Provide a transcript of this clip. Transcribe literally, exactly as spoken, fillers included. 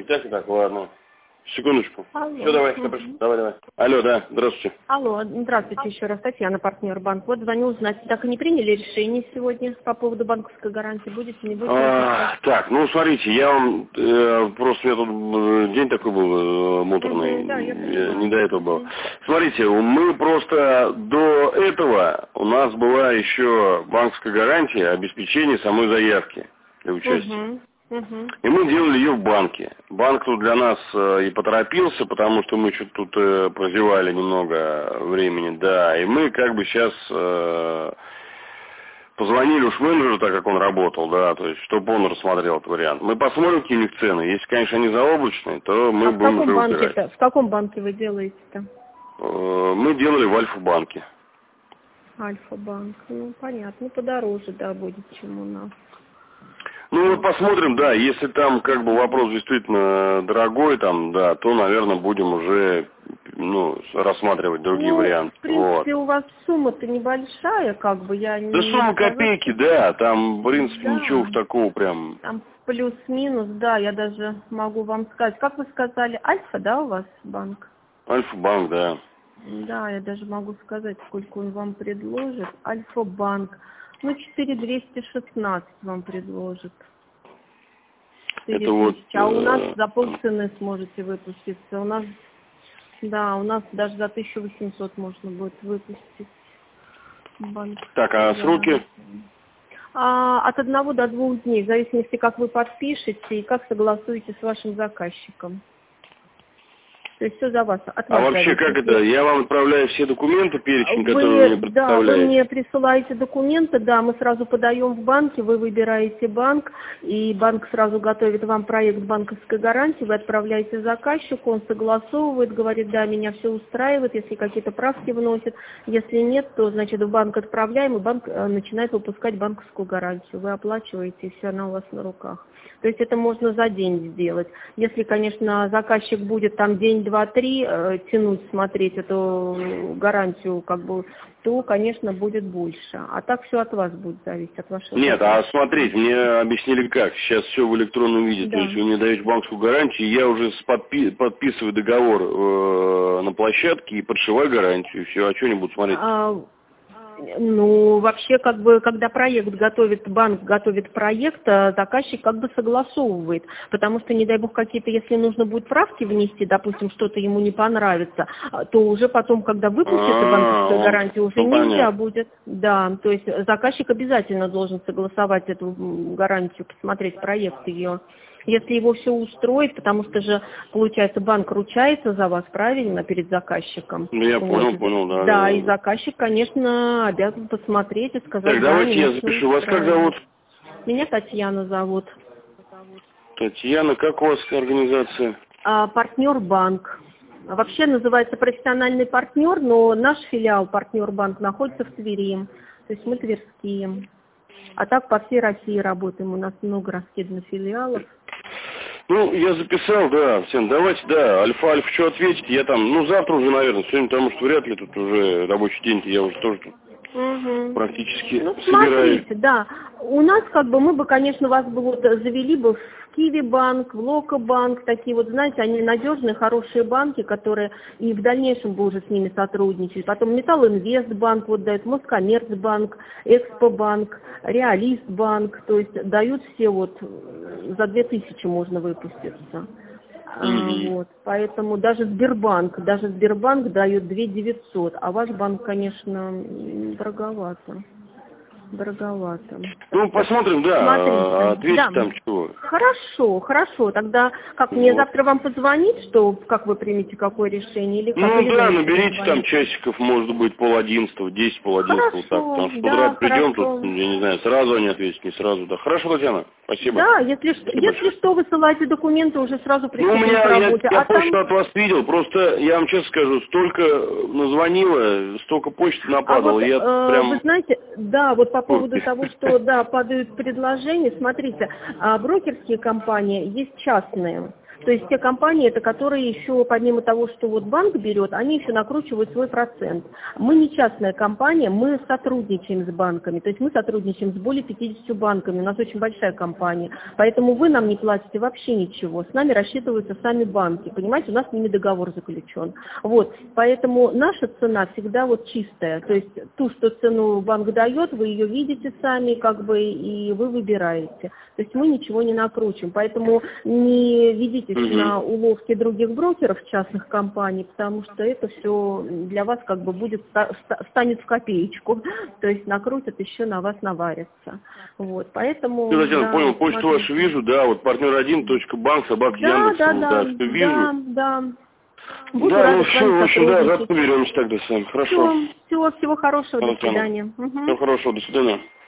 банки. Так и так, ладно. Секундочку. Алло. Все, давай, Угу. давай, давай. Алло, да, здравствуйте. Алло, здравствуйте еще раз, Татьяна, партнер банк. Вот звоню узнать, так и не приняли решение сегодня по поводу банковской гарантии? Будете, не будете? А, так, ну смотрите, я вам, э, просто у меня тут день такой был э, муторный, Угу, да, я э, не до этого был. Угу. Смотрите, мы просто до этого, у нас была еще банковская гарантия обеспечения самой заявки для участия. Угу. Угу. И мы делали ее в банке. Банк тут для нас э, и поторопился, потому что мы что-то тут э, прозевали немного времени, да. И мы как бы сейчас э, позвонили уж менеджеру, так как он работал, да, то есть, чтобы он рассмотрел этот вариант. Мы посмотрим, какие у них цены. Если, конечно, они заоблачные, то мы А в будем каком уже банке выбирать. это? В каком банке вы делаете-то? Э, мы делали в Альфа-банке. Альфа-банк. Ну, понятно, подороже, да, будет, чем у нас. Ну, вот посмотрим, да, если там как бы вопрос действительно дорогой, там, да, то, наверное, будем уже, ну, рассматривать другие Ну, варианты. в принципе, Вот. у вас сумма-то небольшая, как бы, я Да не сумма сказать, копейки, что... да, там, в принципе, Да, ничего такого прям. там плюс-минус, да, я даже могу вам сказать. Как вы сказали, Альфа, да, у вас банк? Альфа-банк, да. Да, я даже могу сказать, сколько он вам предложит. Альфа-банк. Ну, четыре двести шестнадцать вам предложит. Это четыре вот... тысячи. А у нас Э, за полцены сможете выпуститься. У нас, да, у нас даже за тысячу восемьсот можно будет выпустить. Банк. так, а сроки? А, от одного до двух дней, в зависимости, как вы подпишете и как согласуете с вашим заказчиком. То есть все за вас, от А вас вообще, зависит. как это? Я вам отправляю все документы, перечень, которые вы мне Вы, да, вы представляете. мне присылаете документы, да, мы сразу подаем в банке, вы выбираете банк, и банк сразу готовит вам проект банковской гарантии, вы отправляете заказчику, он согласовывает, говорит, да, меня все устраивает, если какие-то правки вносит, если нет, то, значит, в банк отправляем, и банк э, начинает выпускать банковскую гарантию, вы оплачиваете, и все, она у вас на руках. То есть это можно за день сделать. Если, конечно, заказчик будет там день, два, три э, тянуть, смотреть эту гарантию, как бы, то, конечно, будет больше. А так все от вас будет зависеть, от вашего Нет, а заказчика. смотрите, мне объяснили как. Сейчас все в электронном виде. То Да. есть вы мне даете банковскую гарантию, я уже подпи подписываю договор э, на площадке и подшиваю гарантию. Все, а что они будут смотреть? А, ну, вообще, как бы, когда проект готовит, банк готовит проект, а заказчик как бы согласовывает, потому что, не дай бог, какие-то, если нужно будет правки внести, допустим, что-то ему не понравится, то уже потом, когда выпустится банковская гарантия, уже нельзя будет. Да, то есть заказчик обязательно должен согласовать эту гарантию, посмотреть проект ее. Если его все устроит, потому что же, получается, банк ручается за вас, правильно, перед заказчиком. Ну, я Вот. понял, понял, да. Да, и заказчик, конечно, обязан посмотреть и сказать, Так, да, давайте меня я всё запишу. Вас как устраивает. зовут? Меня Татьяна зовут. Татьяна, как у вас организация? А, партнер банк. Вообще называется профессиональный партнер, но наш филиал партнер банк находится в Твери. То есть мы тверские. А так по всей России работаем. У нас много раскидано филиалов. Ну, я записал, да, всем. Давайте, да, Альфа-Альфа, что ответить? Я там, ну, завтра уже, наверное, сегодня, потому что вряд ли тут уже рабочий день, я уже тоже тут Угу. практически Ну, собираю. смотрите, да. У нас, как бы, мы бы, конечно, вас бы вот завели бы в Киви банк, в Лока банк, такие вот, знаете, они надежные, хорошие банки, которые и в дальнейшем бы уже с ними сотрудничали. Потом Металлинвест банк вот дает, Москоммерцбанк, Экспобанк, Реалист банк, то есть дают все вот за две тысячи можно выпуститься. Mm-hmm. Вот, поэтому даже Сбербанк, даже Сбербанк дает две тысячи девятьсот, а ваш банк, конечно, дороговато. Дороговато. Ну, посмотрим, да, Смотрите. ответить Да. там чего. Хорошо, хорошо. Тогда как Вот. мне завтра вам позвонить, что как вы примете какое решение или как? Ну Или да, вы наберите звоните? там часиков, может быть, пол одиннадцатого, десять, пол одиннадцатого, так. Потому что да, утра придем хорошо. тут, я не знаю, сразу они ответят, не сразу, да. Хорошо, Татьяна, спасибо. Да, если, что, Спасибо если что, высылайте документы, уже сразу Ну, у приступим меня, к я, работе. я а почту там... от вас видел, просто, я вам честно скажу, столько назвонило, столько почты А нападало, вот, я э, прям... вы знаете, да, вот по поводу того, что, да, падают предложения, смотрите, а брокерские компании есть частные. То есть те компании, это которые еще, помимо того, что вот банк берет, они еще накручивают свой процент. Мы не частная компания, мы сотрудничаем с банками. То есть мы сотрудничаем с более пятьюдесятью банками. У нас очень большая компания. Поэтому вы нам не платите вообще ничего. С нами рассчитываются сами банки. Понимаете, у нас с ними договор заключен. Вот. Поэтому наша цена всегда вот чистая. То есть ту, что цену банк дает, вы ее видите сами, как бы, и вы выбираете. То есть мы ничего не накручиваем. Поэтому не ведитесь угу. на уловки других брокеров, частных компаний, потому что это все для вас как бы будет, станет в копеечку. То есть накрутят, еще на вас наварятся. Вот. Поэтому... Ну, Татьяна, да, понял, почту смотрите. вашу вижу, да, вот партнер один точка банк собака да, Яндекс, да, да, да, да, что вижу. Да, да. Буду да, рада ну с все, вами в общем, да, завтра сотрудничать. беремся тогда с вами. Хорошо. Все, всего, всего хорошего, до Татьяна. свидания. Угу. Всего хорошего, до свидания.